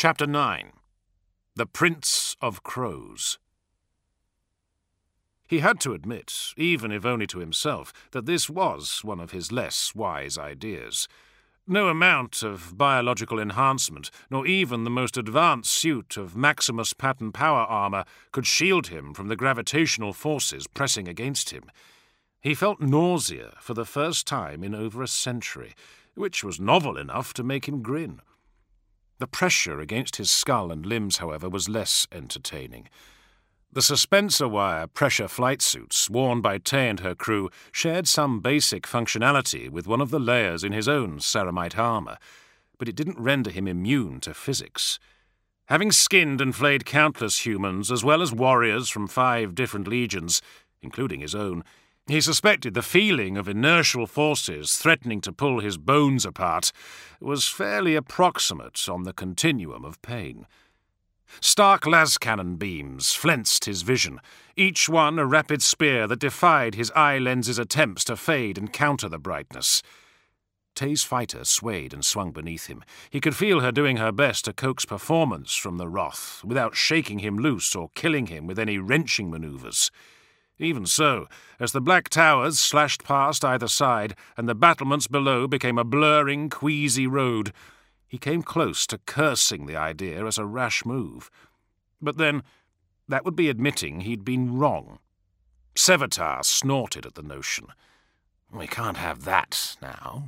Chapter 9. The Prince of Crows. He had to admit, even if only to himself, that this was one of his less wise ideas. No amount of biological enhancement, nor even the most advanced suit of Maximus pattern power armor, could shield him from the gravitational forces pressing against him. He felt nausea for the first time in over a century, which was novel enough to make him grin. The pressure against his skull and limbs, however, was less entertaining. The suspensor wire pressure flight suits worn by Tay and her crew shared some basic functionality with one of the layers in his own ceramite armor, but it didn't render him immune to physics. Having skinned and flayed countless humans, as well as warriors from 5 different legions, including his own, he suspected the feeling of inertial forces threatening to pull his bones apart was fairly approximate on the continuum of pain. Stark lascannon beams flensed his vision, each one a rapid spear that defied his eye lens's attempts to fade and counter the brightness. Tay's fighter swayed and swung beneath him. He could feel her doing her best to coax performance from the wrath, without shaking him loose or killing him with any wrenching maneuvers. Even so, as the black towers slashed past either side and the battlements below became a blurring, queasy road, he came close to cursing the idea as a rash move. But then, that would be admitting he'd been wrong. Sevatar snorted at the notion. We can't have that now.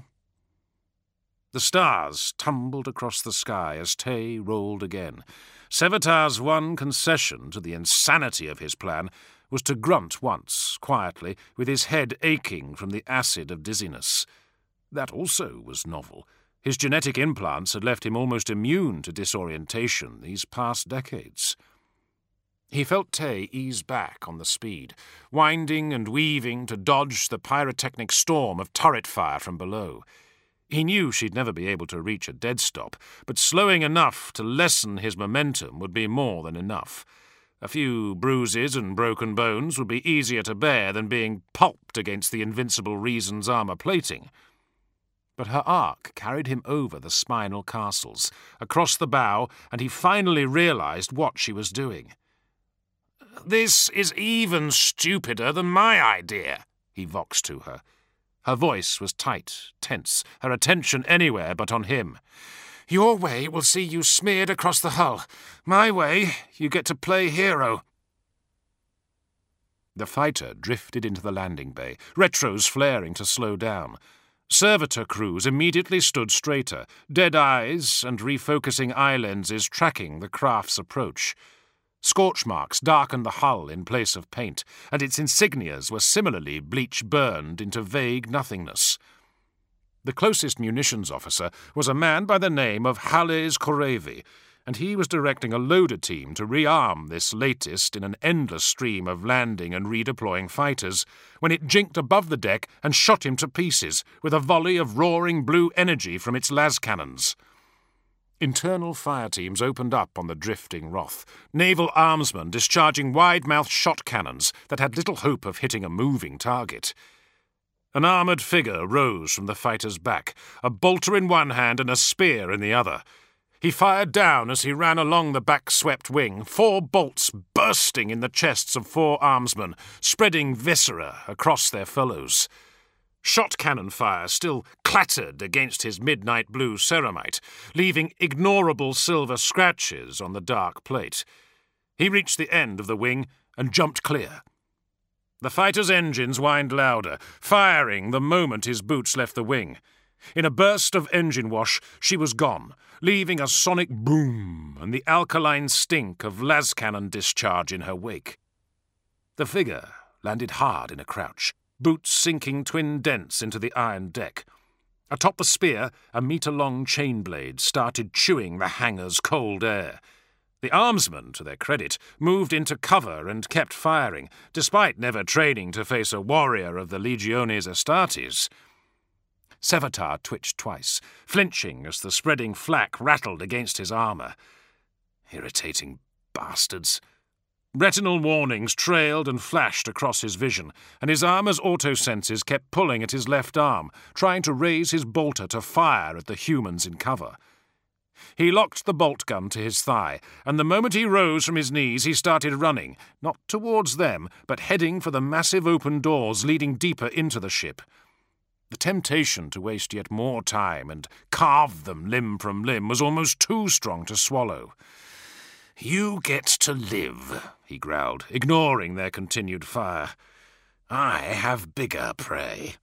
The stars tumbled across the sky as Tay rolled again. Sevatar's one concession to the insanity of his plan was to grunt once, quietly, with his head aching from the acid of dizziness. That also was novel. His genetic implants had left him almost immune to disorientation these past decades. He felt Tay ease back on the speed, winding and weaving to dodge the pyrotechnic storm of turret fire from below. He knew she'd never be able to reach a dead stop, but slowing enough to lessen his momentum would be more than enough. A few bruises and broken bones would be easier to bear than being pulped against the invincible Reason's armor plating. But her arc carried him over the spinal castles, across the bow, and he finally realized what she was doing. "This is even stupider than my idea," he voxed to her. Her voice was tight, tense, her attention anywhere but on him. "Your way will see you smeared across the hull. My way, you get to play hero." The fighter drifted into the landing bay, retros flaring to slow down. Servitor crews immediately stood straighter, dead eyes and refocusing eye lenses tracking the craft's approach. Scorch marks darkened the hull in place of paint, and its insignias were similarly bleach-burned into vague nothingness. The closest munitions officer was a man by the name of Hales Korevi, and he was directing a loader team to rearm this latest in an endless stream of landing and redeploying fighters, when it jinked above the deck and shot him to pieces with a volley of roaring blue energy from its lascannons. Internal fire teams opened up on the drifting Wrath, naval armsmen discharging wide-mouthed shot cannons that had little hope of hitting a moving target. An armoured figure rose from the fighter's back, a bolter in one hand and a spear in the other. He fired down as he ran along the back-swept wing, 4 bolts bursting in the chests of 4 armsmen, spreading viscera across their fellows. Shot cannon fire still clattered against his midnight blue ceramite, leaving ignorable silver scratches on the dark plate. He reached the end of the wing and jumped clear. The fighter's engines whined louder, firing the moment his boots left the wing. In a burst of engine wash, she was gone, leaving a sonic boom and the alkaline stink of lascannon discharge in her wake. The figure landed hard in a crouch, boots sinking twin dents into the iron deck. Atop the spear, a metre-long chain blade started chewing the hangar's cold air. The armsmen, to their credit, moved into cover and kept firing, despite never training to face a warrior of the Legiones Astartes. Sevatar twitched twice, flinching as the spreading flak rattled against his armour. Irritating bastards. Retinal warnings trailed and flashed across his vision, and his armour's autosenses kept pulling at his left arm, trying to raise his bolter to fire at the humans in cover. He locked the bolt gun to his thigh, and the moment he rose from his knees he started running, not towards them, but heading for the massive open doors leading deeper into the ship. The temptation to waste yet more time and carve them limb from limb was almost too strong to swallow. "You get to live," he growled, ignoring their continued fire. "I have bigger prey."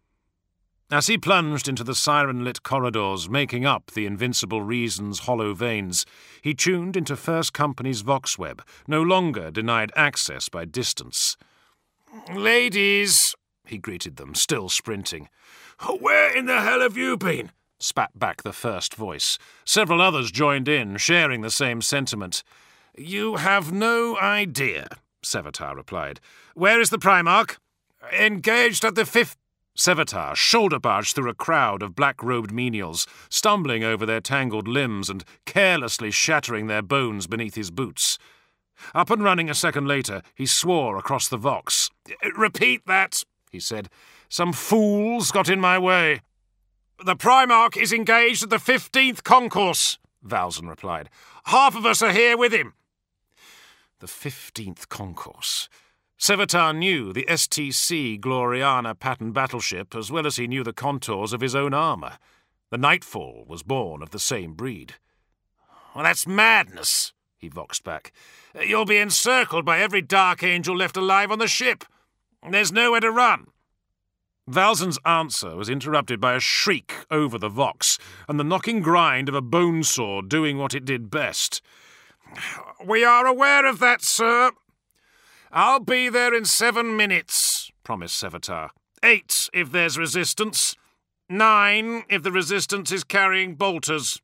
As he plunged into the siren-lit corridors making up the Invincible Reason's hollow veins, he tuned into First Company's Voxweb, no longer denied access by distance. "Ladies," he greeted them, still sprinting. "Where in the hell have you been?" spat back the first voice. Several others joined in, sharing the same sentiment. "You have no idea," Sevatar replied. "Where is the Primarch?" "Engaged at the 5th... Sevatar shoulder-barged through a crowd of black-robed menials, stumbling over their tangled limbs and carelessly shattering their bones beneath his boots. Up and running a second later, he swore across the Vox. "Repeat that," he said. "Some fools got in my way." "The Primarch is engaged at the 15th Concourse," Valzen replied. "Half of us are here with him." The 15th Concourse. Sevatar knew the STC Gloriana pattern battleship as well as he knew the contours of his own armour. The Nightfall was born of the same breed. "Well, that's madness," he voxed back. "You'll be encircled by every Dark Angel left alive on the ship. There's nowhere to run." Valzen's answer was interrupted by a shriek over the Vox and the knocking grind of a bone saw doing what it did best. "We are aware of that, sir." "I'll be there in 7 minutes, promised Sevatar. 8 if there's resistance. 9 if the resistance is carrying bolters.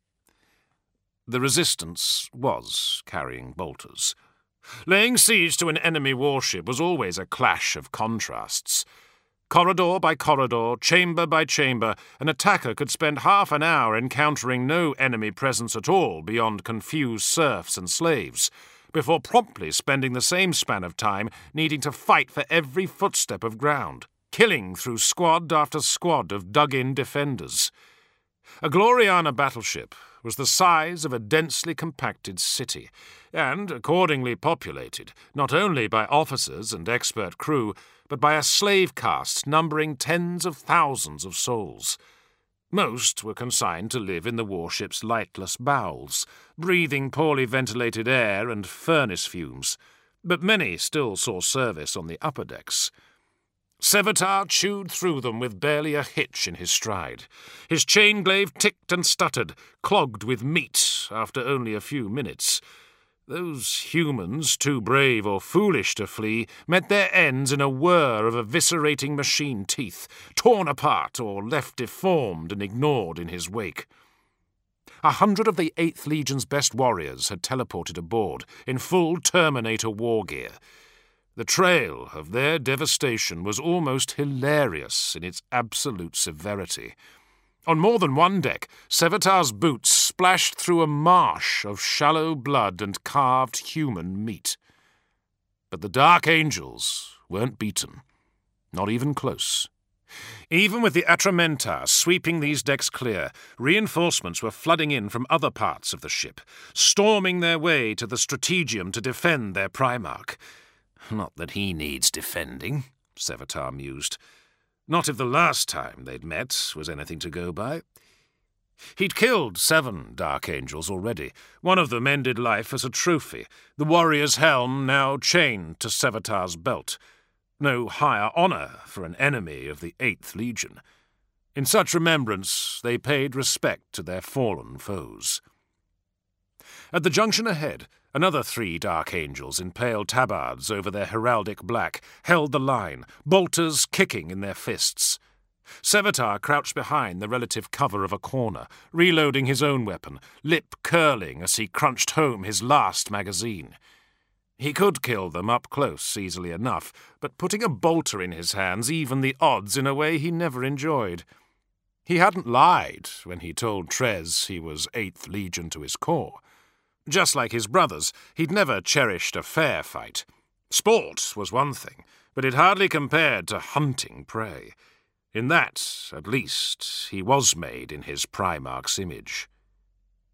The resistance was carrying bolters. Laying siege to an enemy warship was always a clash of contrasts. Corridor by corridor, chamber by chamber, an attacker could spend half an hour encountering no enemy presence at all beyond confused serfs and slaves, before promptly spending the same span of time needing to fight for every footstep of ground, killing through squad after squad of dug-in defenders. A Gloriana battleship was the size of a densely compacted city, and accordingly populated, not only by officers and expert crew, but by a slave caste numbering tens of thousands of souls. Most were consigned to live in the warship's lightless bowels, breathing poorly ventilated air and furnace fumes, but many still saw service on the upper decks. Sevatar chewed through them with barely a hitch in his stride. His chain glaive ticked and stuttered, clogged with meat after only a few minutes. Those humans, too brave or foolish to flee, met their ends in a whir of eviscerating machine teeth, torn apart or left deformed and ignored in his wake. 100 of the 8th Legion's best warriors had teleported aboard, in full Terminator war gear. The trail of their devastation was almost hilarious in its absolute severity. On more than one deck, Sevatar's boots splashed through a marsh of shallow blood and carved human meat. But the Dark Angels weren't beaten, not even close. Even with the Atramentar sweeping these decks clear, reinforcements were flooding in from other parts of the ship, storming their way to the Strategium to defend their Primarch. Not that he needs defending, Sevatar mused. Not if the last time they'd met was anything to go by. He'd killed 7 Dark Angels already. One of them ended life as a trophy, the warrior's helm now chained to Sevatar's belt. No higher honour for an enemy of the 8th Legion. In such remembrance, they paid respect to their fallen foes. At the junction ahead, another 3 Dark Angels in pale tabards over their heraldic black held the line, bolters kicking in their fists. Sevatar crouched behind the relative cover of a corner, reloading his own weapon, lip curling as he crunched home his last magazine. He could kill them up close easily enough, but putting a bolter in his hands evened the odds in a way he never enjoyed. He hadn't lied when he told Trez he was 8th Legion to his core. Just like his brothers, he'd never cherished a fair fight. Sport was one thing, but it hardly compared to hunting prey. In that, at least, he was made in his Primarch's image.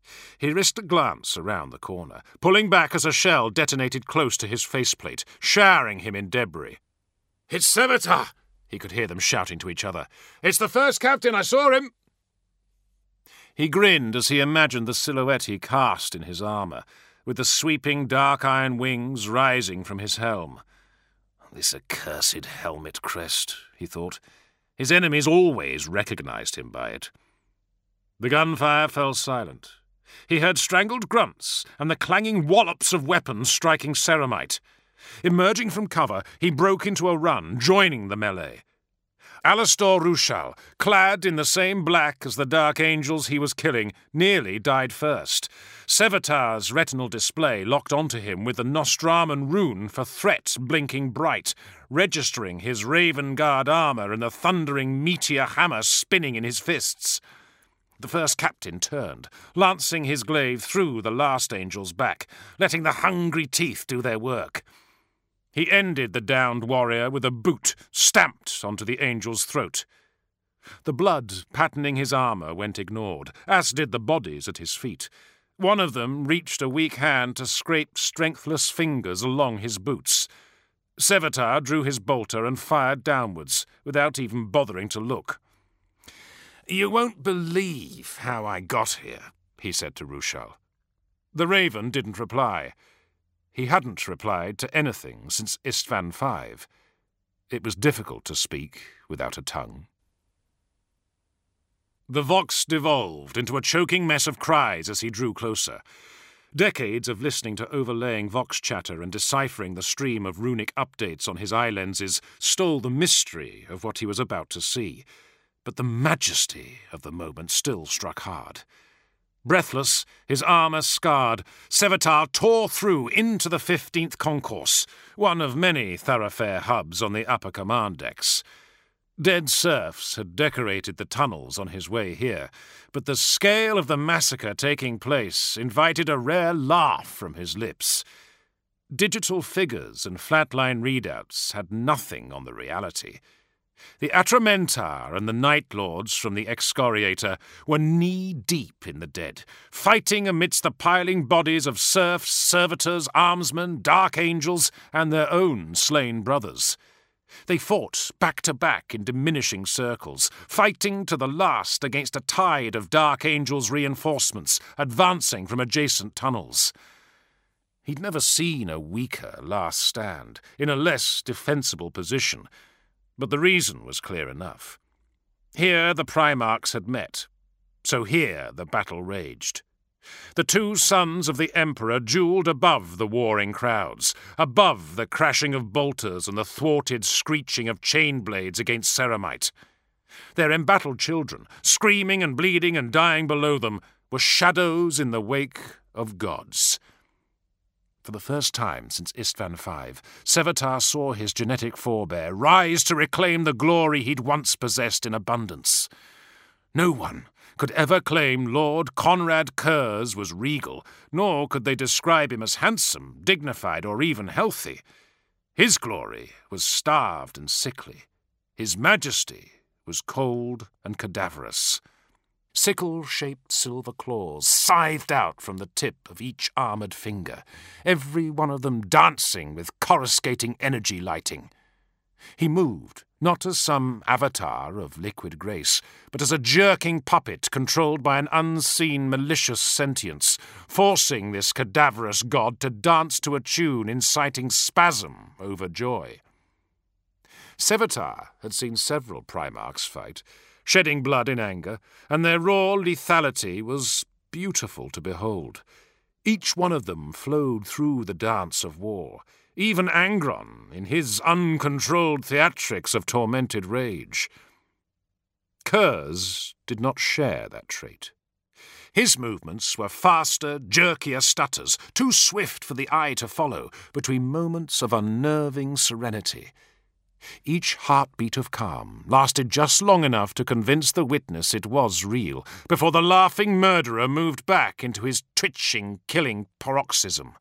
He risked a glance around the corner, pulling back as a shell detonated close to his faceplate, showering him in debris. "It's Sevatar!" he could hear them shouting to each other. "It's the first captain, I saw him!" He grinned as he imagined the silhouette he cast in his armour, with the sweeping dark iron wings rising from his helm. This accursed helmet crest, he thought. His enemies always recognised him by it. The gunfire fell silent. He heard strangled grunts and the clanging wallops of weapons striking ceramite. Emerging from cover, he broke into a run, joining the melee. Alastor Rushal, clad in the same black as the dark angels he was killing, nearly died first. Sevatar's retinal display locked onto him with the Nostraman rune for threat blinking bright, registering his Raven Guard armour and the thundering meteor hammer spinning in his fists. The first captain turned, lancing his glaive through the last angel's back, letting the hungry teeth do their work. He ended the downed warrior with a boot stamped onto the angel's throat. The blood patterning his armour went ignored, as did the bodies at his feet. One of them reached a weak hand to scrape strengthless fingers along his boots. Sevatar drew his bolter and fired downwards, without even bothering to look. "You won't believe how I got here," he said to Rushal. The Raven didn't reply. He hadn't replied to anything since Istvan V. It was difficult to speak without a tongue. The Vox devolved into a choking mess of cries as he drew closer. Decades of listening to overlaying Vox chatter and deciphering the stream of runic updates on his eye lenses stole the mystery of what he was about to see. But the majesty of the moment still struck hard. Breathless, his armour scarred, Sevatar tore through into the 15th Concourse, one of many thoroughfare hubs on the upper command decks. Dead serfs had decorated the tunnels on his way here, but the scale of the massacre taking place invited a rare laugh from his lips. Digital figures and flatline readouts had nothing on the reality. The Atramentar and the Night Lords from the Excoriator were knee-deep in the dead, fighting amidst the piling bodies of serfs, servitors, armsmen, dark angels, and their own slain brothers. They fought back-to-back in diminishing circles, fighting to the last against a tide of dark angels' reinforcements advancing from adjacent tunnels. He'd never seen a weaker last stand, in a less defensible position, but the reason was clear enough. Here the Primarchs had met, so here the battle raged. The two sons of the Emperor duelled above the warring crowds, above the crashing of bolters and the thwarted screeching of chain blades against ceramite. Their embattled children, screaming and bleeding and dying below them, were shadows in the wake of gods. For the first time since Istvan V, Sevatar saw his genetic forebear rise to reclaim the glory he'd once possessed in abundance. No one could ever claim Lord Conrad Kurz was regal, nor could they describe him as handsome, dignified, or even healthy. His glory was starved and sickly. His majesty was cold and cadaverous. Sickle-shaped silver claws scythed out from the tip of each armoured finger, every one of them dancing with coruscating energy lighting. He moved, not as some avatar of liquid grace, but as a jerking puppet controlled by an unseen malicious sentience, forcing this cadaverous god to dance to a tune inciting spasm over joy. Sevatar had seen several Primarchs fight, shedding blood in anger, and their raw lethality was beautiful to behold. Each one of them flowed through the dance of war, even Angron in his uncontrolled theatrics of tormented rage. Kurz did not share that trait. His movements were faster, jerkier stutters, too swift for the eye to follow, between moments of unnerving serenity. Each heartbeat of calm lasted just long enough to convince the witness it was real, before the laughing murderer moved back into his twitching, killing paroxysm.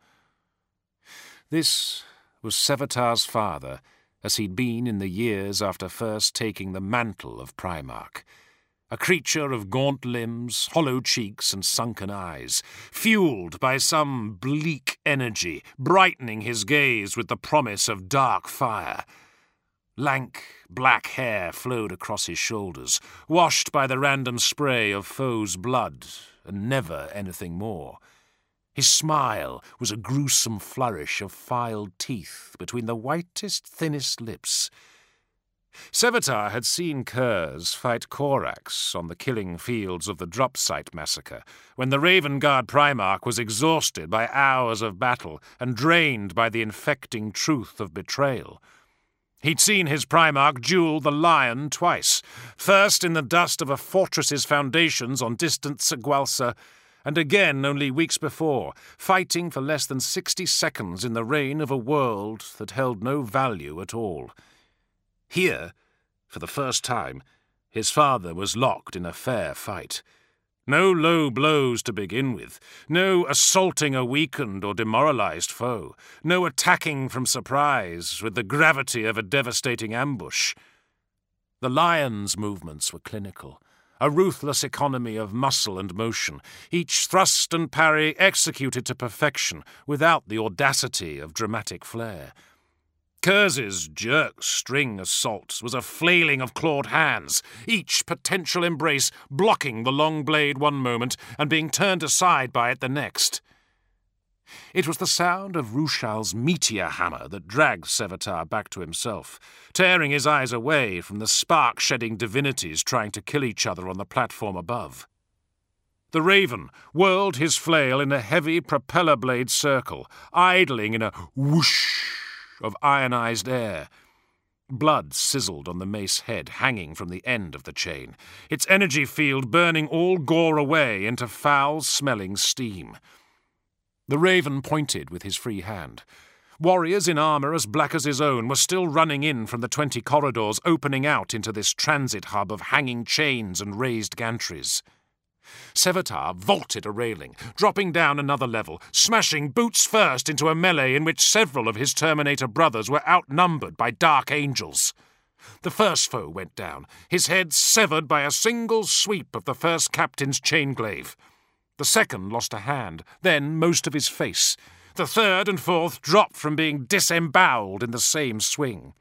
This was Sevatar's father, as he'd been in the years after first taking the mantle of Primarch. a creature of gaunt limbs, hollow cheeks, and sunken eyes, fueled by some bleak energy, brightening his gaze with the promise of dark fire. Lank, black hair flowed across his shoulders, washed by the random spray of foes' blood, and never anything more. His smile was a gruesome flourish of filed teeth between the whitest, thinnest lips. Sevatar had seen Kurz fight Korax on the killing fields of the Drop Site massacre, when the Raven Guard Primarch was exhausted by hours of battle and drained by the infecting truth of betrayal. He'd seen his Primarch duel the Lion twice, first in the dust of a fortress's foundations on distant Segualsa, and again only weeks before, fighting for less than 60 seconds in the reign of a world that held no value at all. Here, for the first time, his father was locked in a fair fight. No low blows to begin with, no assaulting a weakened or demoralized foe, no attacking from surprise with the gravity of a devastating ambush. The Lion's movements were clinical, a ruthless economy of muscle and motion, each thrust and parry executed to perfection without the audacity of dramatic flair. Kurz's jerk string assaults was a flailing of clawed hands, each potential embrace blocking the long blade one moment and being turned aside by it the next. It was the sound of Rushal's meteor hammer that dragged Sevatar back to himself, tearing his eyes away from the spark-shedding divinities trying to kill each other on the platform above. The Raven whirled his flail in a heavy propeller blade circle, idling in a whoosh of ionized air. Blood sizzled on the mace head hanging from the end of the chain, its energy field burning all gore away into foul-smelling steam. The Raven pointed with his free hand. Warriors in armour as black as his own were still running in from the 20 corridors opening out into this transit hub of hanging chains and raised gantries. Sevatar vaulted a railing, dropping down another level, smashing boots first into a melee in which several of his Terminator brothers were outnumbered by Dark Angels. The first foe went down, his head severed by a single sweep of the first captain's chainglaive. The second lost a hand, then most of his face. The third and fourth dropped from being disemboweled in the same swing.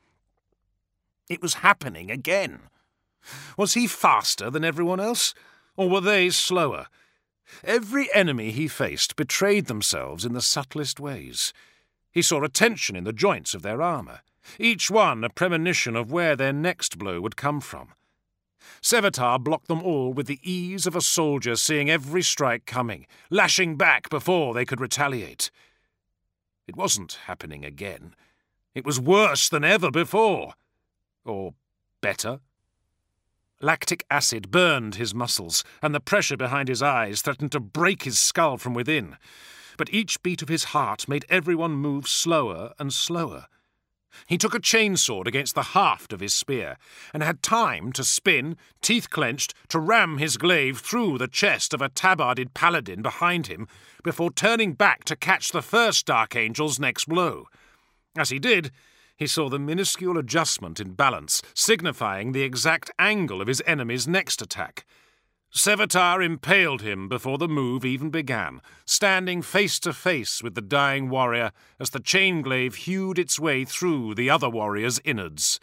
It was happening again. Was he faster than everyone else? Or were they slower? Every enemy he faced betrayed themselves in the subtlest ways. He saw a tension in the joints of their armour, each one a premonition of where their next blow would come from. Sevatar blocked them all with the ease of a soldier seeing every strike coming, lashing back before they could retaliate. It wasn't happening again. It was worse than ever before. Or better. Lactic acid burned his muscles, and the pressure behind his eyes threatened to break his skull from within. But each beat of his heart made everyone move slower and slower. He took a chainsword against the haft of his spear, and had time to spin, teeth clenched, to ram his glaive through the chest of a tabarded paladin behind him, before turning back to catch the first Dark Angel's next blow. As he did, he saw the minuscule adjustment in balance, signifying the exact angle of his enemy's next attack. Sevatar impaled him before the move even began, standing face to face with the dying warrior as the chainglaive hewed its way through the other warrior's innards.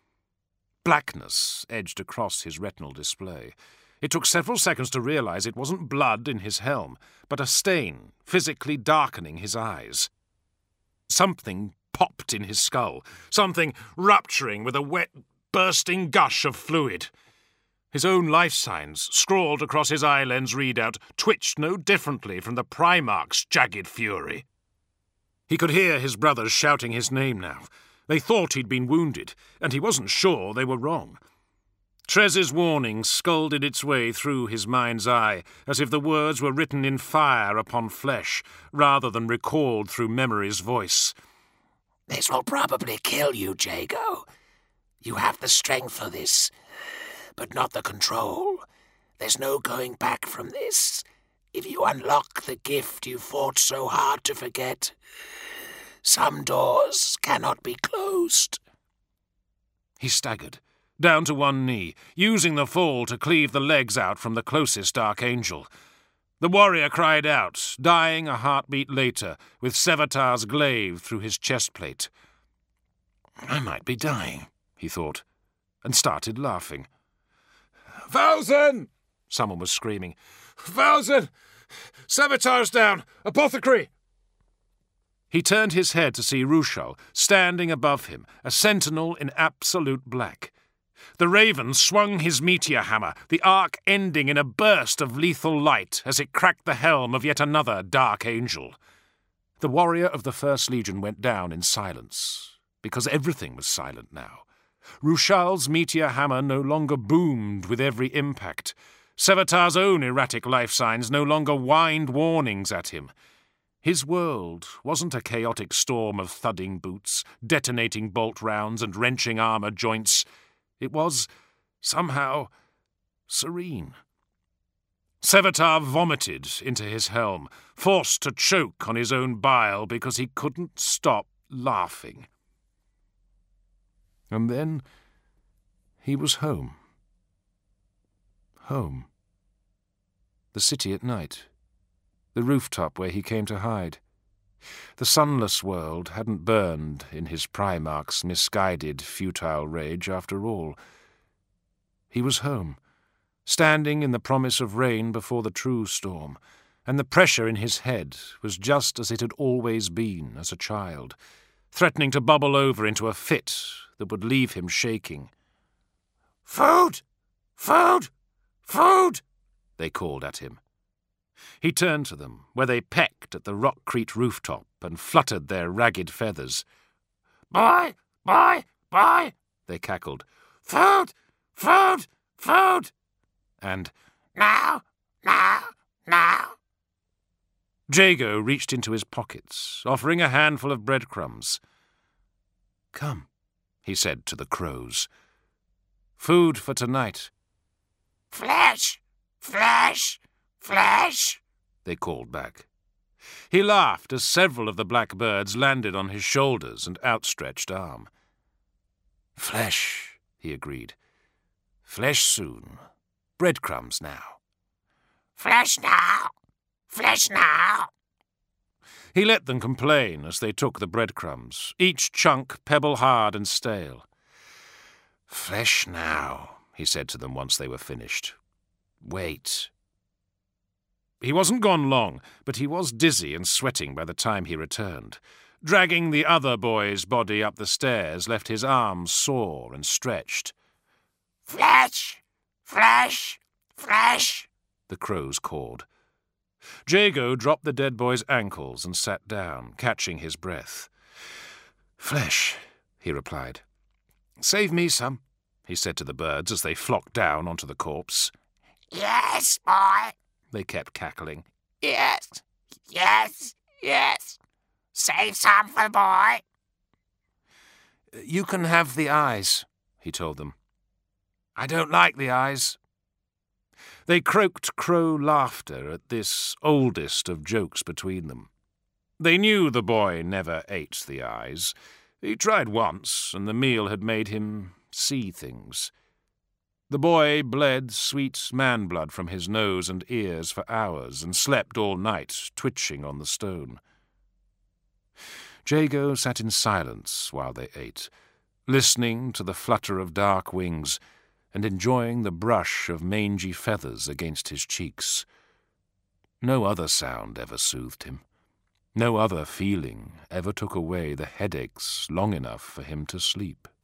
Blackness edged across his retinal display. It took several seconds to realize it wasn't blood in his helm, but a stain physically darkening his eyes. Something popped in his skull, something rupturing with a wet, bursting gush of fluid. His own life signs, scrawled across his eye lens readout, twitched no differently from the Primarch's jagged fury. He could hear his brothers shouting his name now. They thought he'd been wounded, and he wasn't sure they were wrong. Trez's warning sculled its way through his mind's eye, as if the words were written in fire upon flesh, rather than recalled through memory's voice. "This will probably kill you, Jago. You have the strength for this, but not the control. There's no going back from this. If you unlock the gift you fought so hard to forget, some doors cannot be closed." He staggered, down to one knee, using the fall to cleave the legs out from the closest Dark Angel. The warrior cried out, dying a heartbeat later, with Sevatar's glaive through his chestplate. I might be dying, he thought, and started laughing. Valzen! Someone was screaming. Valzen! Sevatar's down! Apothecary! He turned his head to see Rushal, standing above him, a sentinel in absolute black. The Raven swung his meteor hammer, the arc ending in a burst of lethal light as it cracked the helm of yet another Dark Angel. The warrior of the First Legion went down in silence, because everything was silent now. Rushal's meteor hammer no longer boomed with every impact. Sevatar's own erratic life signs no longer whined warnings at him. His world wasn't a chaotic storm of thudding boots, detonating bolt rounds and wrenching armor joints. It was, somehow, serene. Sevatar vomited into his helm, forced to choke on his own bile because he couldn't stop laughing. And then he was home. Home. The city at night. The rooftop where he came to hide. The sunless world hadn't burned in his Primarch's misguided, futile rage after all. He was home, standing in the promise of rain before the true storm, and the pressure in his head was just as it had always been as a child, threatening to bubble over into a fit that would leave him shaking. "Food! Food! Food!" they called at him. He turned to them, where they pecked at the rockcrete rooftop and fluttered their ragged feathers. "Boy! Boy! Boy!" they cackled. "Food! Food! Food!" And, "Now! Now! Now!" Jago reached into his pockets, offering a handful of breadcrumbs. "Come," he said to the crows. "Food for tonight." "Flesh! Flesh! Flesh!" they called back. He laughed as several of the black birds landed on his shoulders and outstretched arm. "Flesh," he agreed. "Flesh soon. Breadcrumbs now." "Flesh now! Flesh now!" He let them complain as they took the breadcrumbs, each chunk pebble-hard and stale. "Flesh now," he said to them once they were finished. "Wait." He wasn't gone long, but he was dizzy and sweating by the time he returned. Dragging the other boy's body up the stairs left his arms sore and stretched. "Flesh! Flesh! Flesh!" the crows called. Jago dropped the dead boy's ankles and sat down, catching his breath. "Flesh," he replied. "Save me some," he said to the birds as they flocked down onto the corpse. "Yes, boy," they kept cackling. "Yes, yes, yes. Save some for the boy." "You can have the eyes," he told them. "I don't like the eyes." They croaked crow laughter at this oldest of jokes between them. They knew the boy never ate the eyes. He tried once, and the meal had made him see things. The boy bled sweet man-blood from his nose and ears for hours and slept all night, twitching on the stone. Jago sat in silence while they ate, listening to the flutter of dark wings and enjoying the brush of mangy feathers against his cheeks. No other sound ever soothed him. No other feeling ever took away the headaches long enough for him to sleep.